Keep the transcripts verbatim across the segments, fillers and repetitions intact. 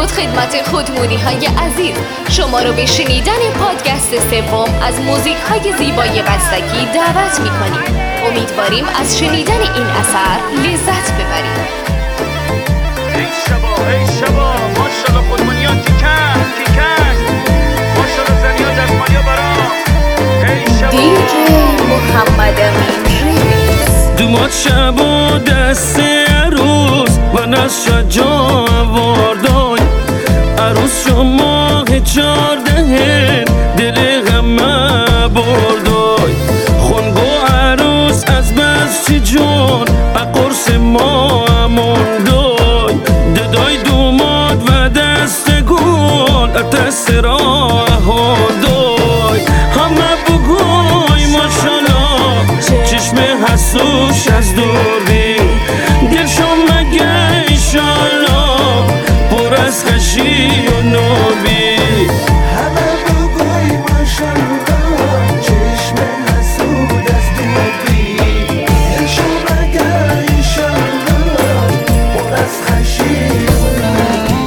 درود خدمت خودمونی های عزیز، شما رو به شنیدن پادکست سوم از موزیک های زیبای بستگی دعوت میکنیم. امیدواریم از شنیدن این اثر لذت ببرید. ای شبا ای شبا ماشالله خودمونیا کیکن کیکن ماشالله زنیا دستمالیا برام ای شبا دیجی محمد امین ریمیکس. دومات شب و دست عروس و نصر جا واردای عروس شما چارده دل غمه بردای خونگو عروس از بس چی جون قرص ما موندای ددای دومات و دست گل دست راه هردای همه بگوی ماشالله چشم حسوش از دوری دلشون مگه ایشالله پر از خشی و نوبی همه بگوی ماشالله چشم حسود از دوری دلشون مگه ایشالله پر از خشی و نوبی.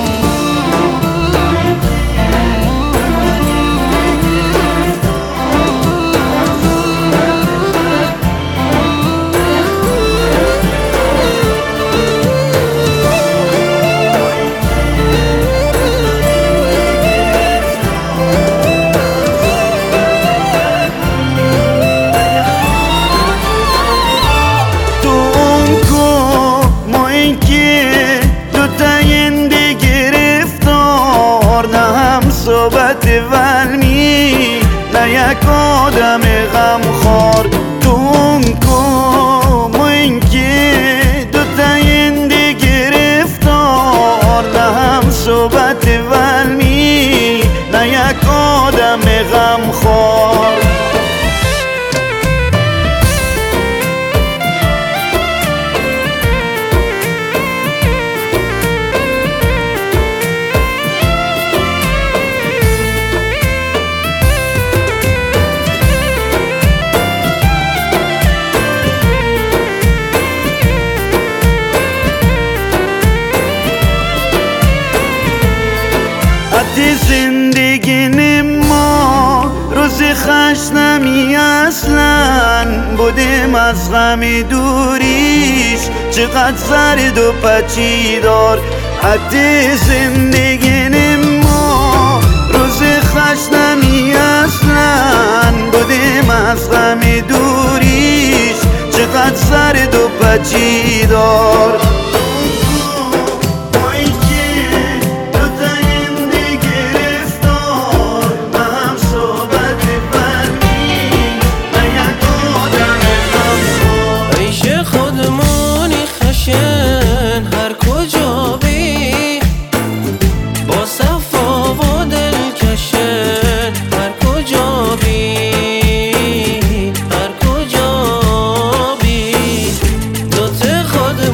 صحبت ولمی نه یک آدم غمخوار تو اون کم و این که دو تاینده گرفتار نه هم صحبت ولمی نه یک آدم غمخوار. حتی زندگی ما روز خش نمی اصلا بودیم از غم دوریش چقدر زرد و پچیدار. حتی زندگی ما روز خش نمی اصلا بودیم از غم دوریش چقدر زرد و پچیدار. هر کجا بی با صفا و دلکشن هر کجا بی هر کجا بی دوت خود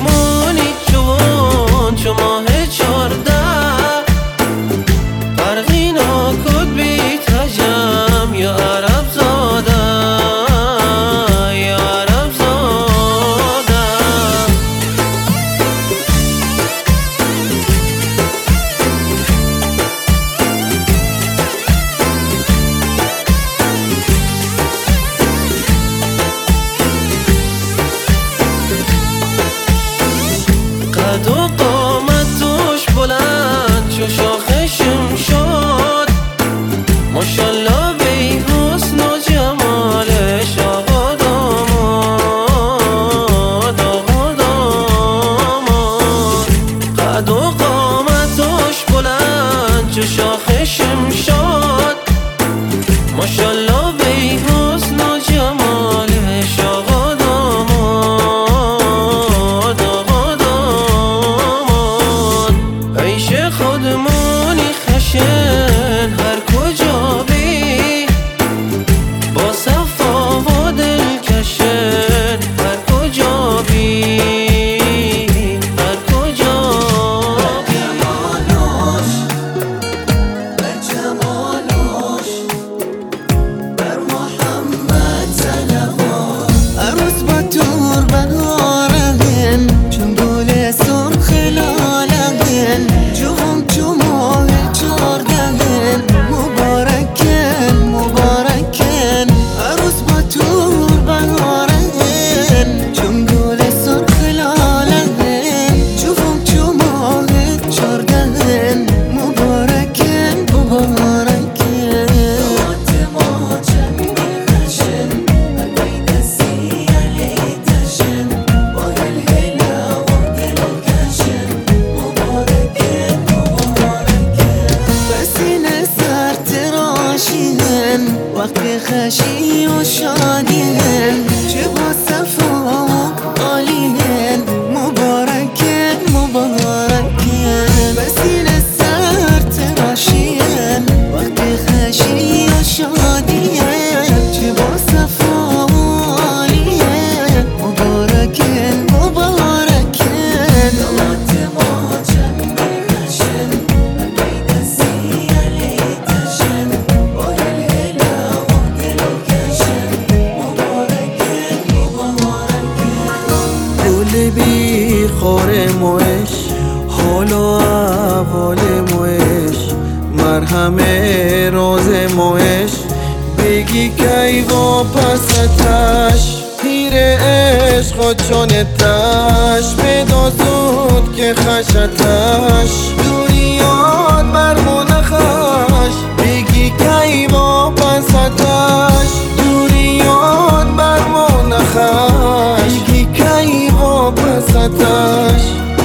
گل بی خار موش، حال و احوال موش، مرهم راز موش، بگی کی واپستش، تیر عشق و جانتش، پیدا زود که خشتش، دوریات بر منخش، بگی کی واپستش، دوریات بر منخش، بگی کی واپستش.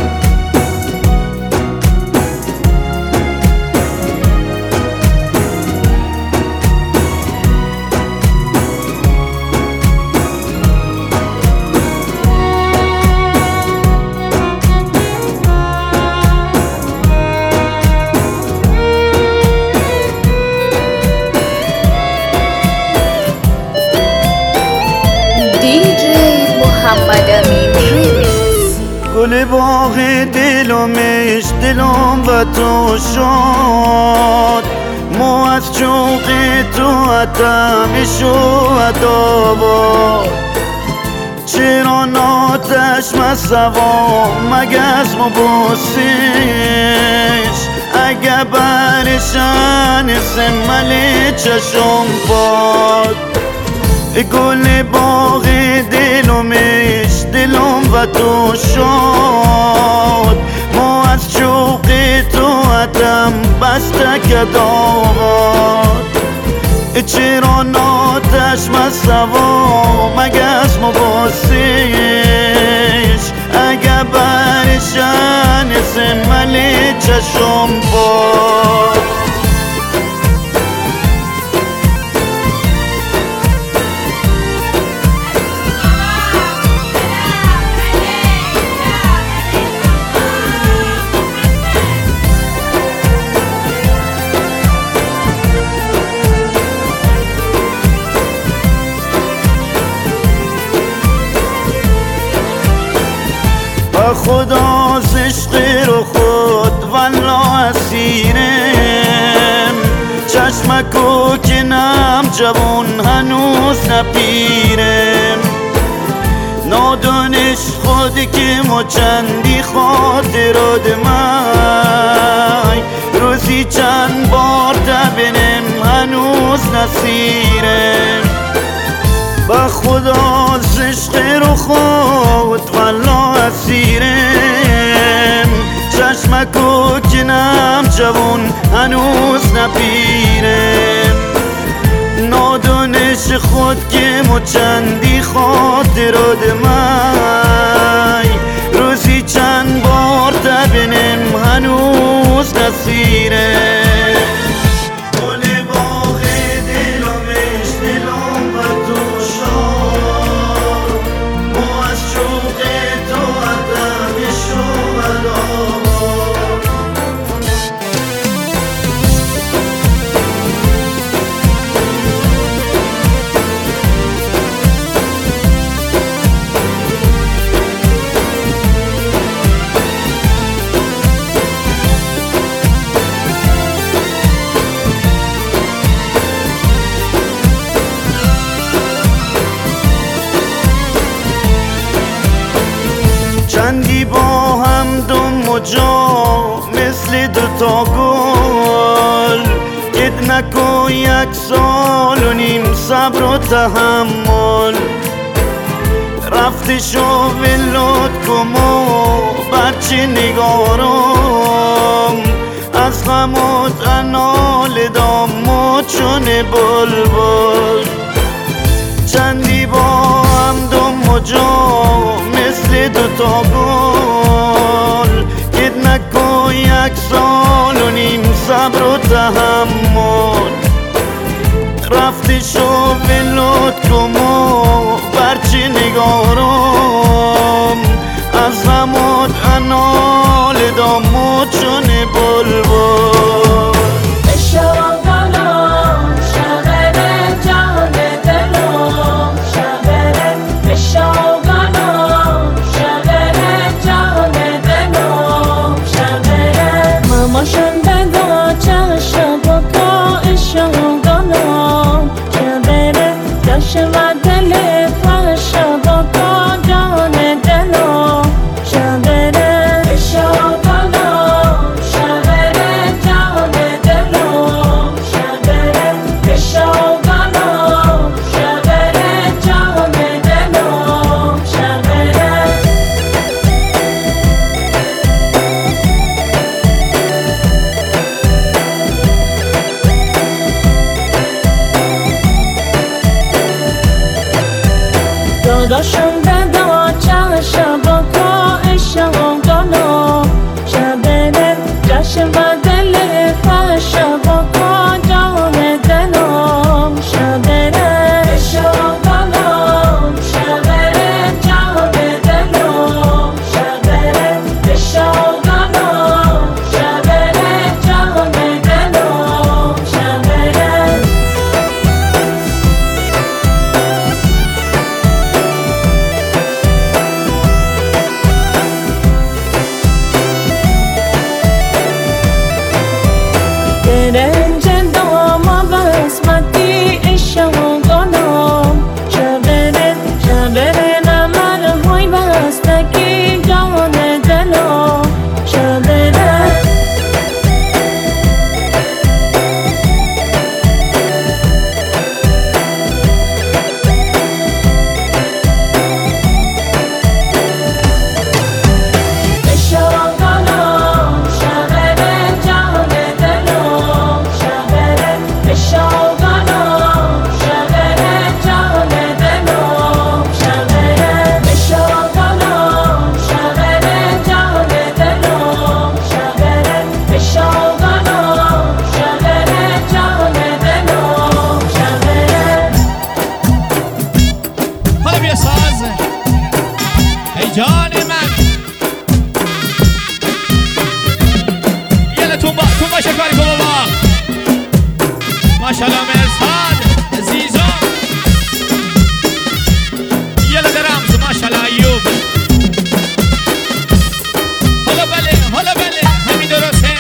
گل باغ دلمش دلم و تو شد، ما از شوق تو عتمش و عداباد، چرا ناتش مصوا مگز مبوسش، اگه برشن سمل چشم باد. گل باغ دلمش دلم و تو شد، ما از شوق تو عدم بسته کداد، چرا ناتش مصوا مگز مباسش، اگه برشن سمل چشم باد. خدا عشق رو خود والله اسیرم، چشمک و کنم جوان هنوز نپیرم، نادانش خود که ما چندی خاطرات من، روزی چند بار دبنم هنوز نسیرم، با خدا عشق رو خود والله اسیرم، چشمک و کنم جوان هنوز نپیرم، نادانش خود که ما چندی خاطرات من، روزی چند بار تبینم هنوز نسیرم. چندی با هم دم و جا مثل دوتا گل، گد نکن یک سال و نیم صبر و تحمل، رفته شو ولد کم و بچه نگارم، از غم و تنال دام و چون بلبل، چندی با هم دم و جا مثل دوتا گل، گد نکن یک سال و نیم صبر و تحمل، رفته شو ولد کم و برچه نگارم، از غم و تنال دام و چون بلبل. شما دل فرش با جان دلم باشه کاری که بابا ماشالله مرساد زیزا یلا درمز ماشالله ایوب حالا بله حالا بله همین درسته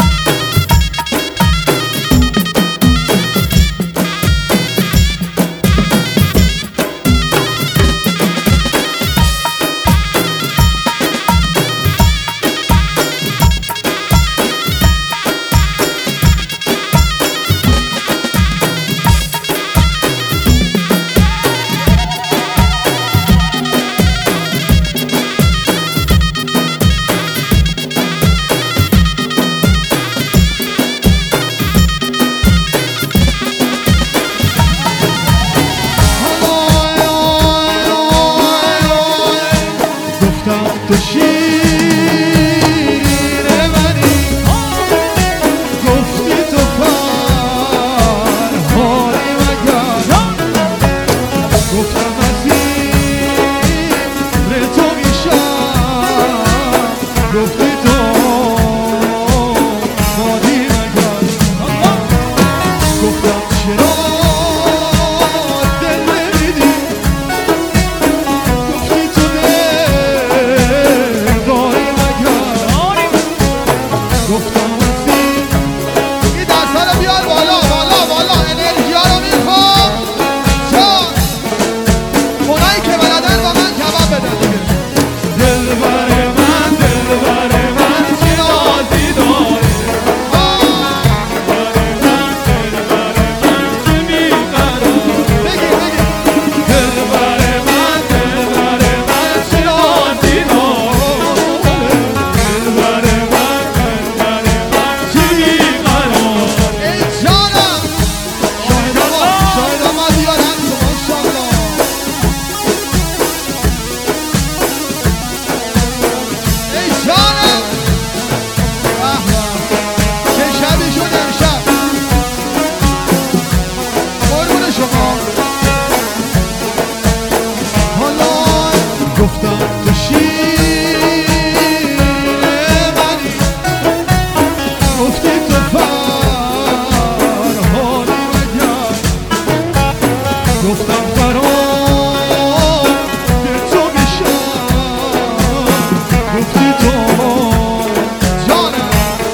تو شیرین منی گفتی تو فرهانی مگر گفتم اسیر تو میشم گفتی تو مادی مگر گفتم چرا دل نمیدی گفتی تو گفتم مسیر این دستا رو بیار بالا بالا بالا انرژی ها رو میخوام جان اونایی که بلدن با من جواب بدن دیگه دلبر من دلبر من چه نازی داره دلبر من چه میقراره بگیر بگیر دلبر من دلبر من چه نازی داره دلبر گفتم تو شیرین منی گفتی تو فرهانی مگر گفتم فرار به تو میشم گفتی تو جانم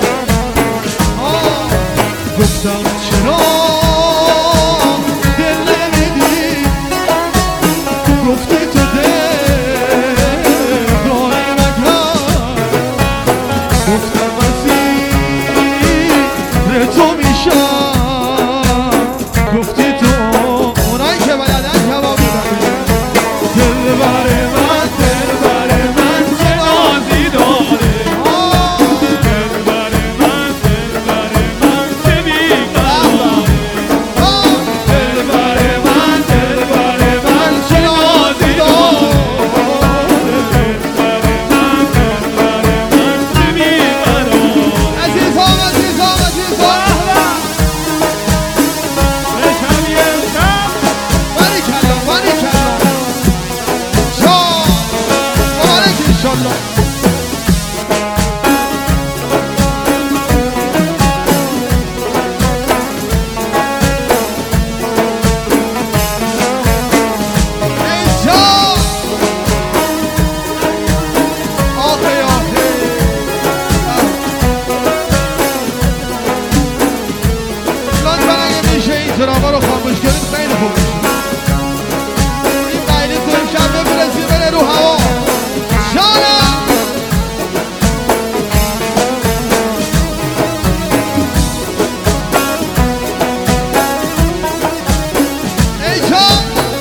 گفتم چرا دل نمیدی گفتی تو دل گفتم مسیر تو میشم گفتی تو اونایی که بلدن جواب بدن دلبر من دلبر من چه نازی داره دلبر من دلبر من چه بیقراره دلبر من دلبر من چه نازی داره چراغا رو خاموش کنیم خیلی خوب میشه این قیلی تو امشب بفرستی بره رو هوا جانم ای جان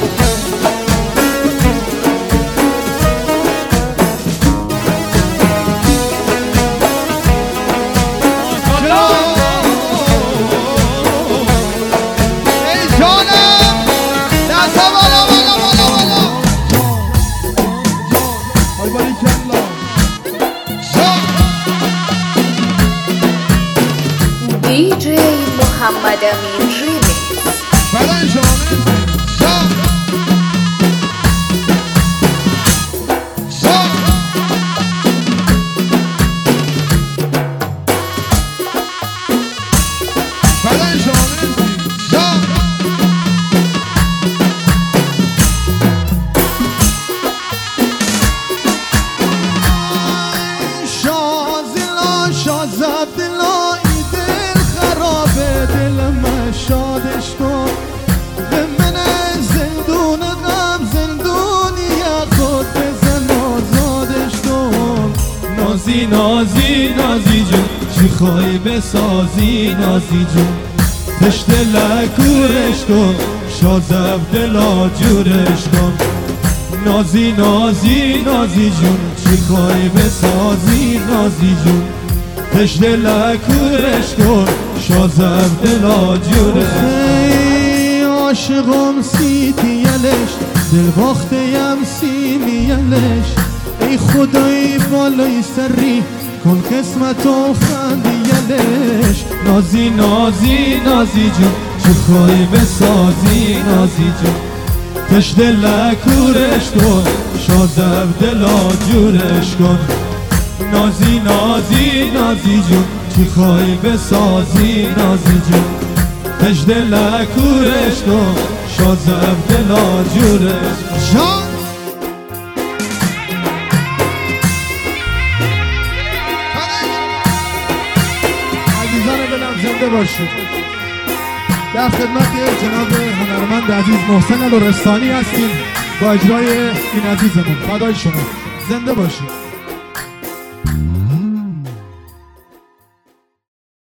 دیجی محمد امین ریمیکس. بله شما شام شام نازی نازی نازی جون چی خواهی بسازی نازی جون تشت لکورش کن شازب دلا جورش کن نازی نازی نازی جون چی خواهی بسازی نازی جون تشت لکورش کن شازب دلا جورش ای عاشقم سیتیلش دل باختیم سیمیلش ای خدای بالای سری کن قسمت و خندیلش نازی نازی نازی جون چی خواهی بسازی نازی جون تشت لکورش کن شازب دلا جورش کن نازی نازی نازی جون چی خواهی بسازی نازی جون تشت لکورش کن شازب دلا جورش جان عزیزان دلم زنده باشید. در خدمت جناب هنرمند عزیز محسن لرستانی هستیم با اجرای این عزیزمون. فدای شما، زنده باشید.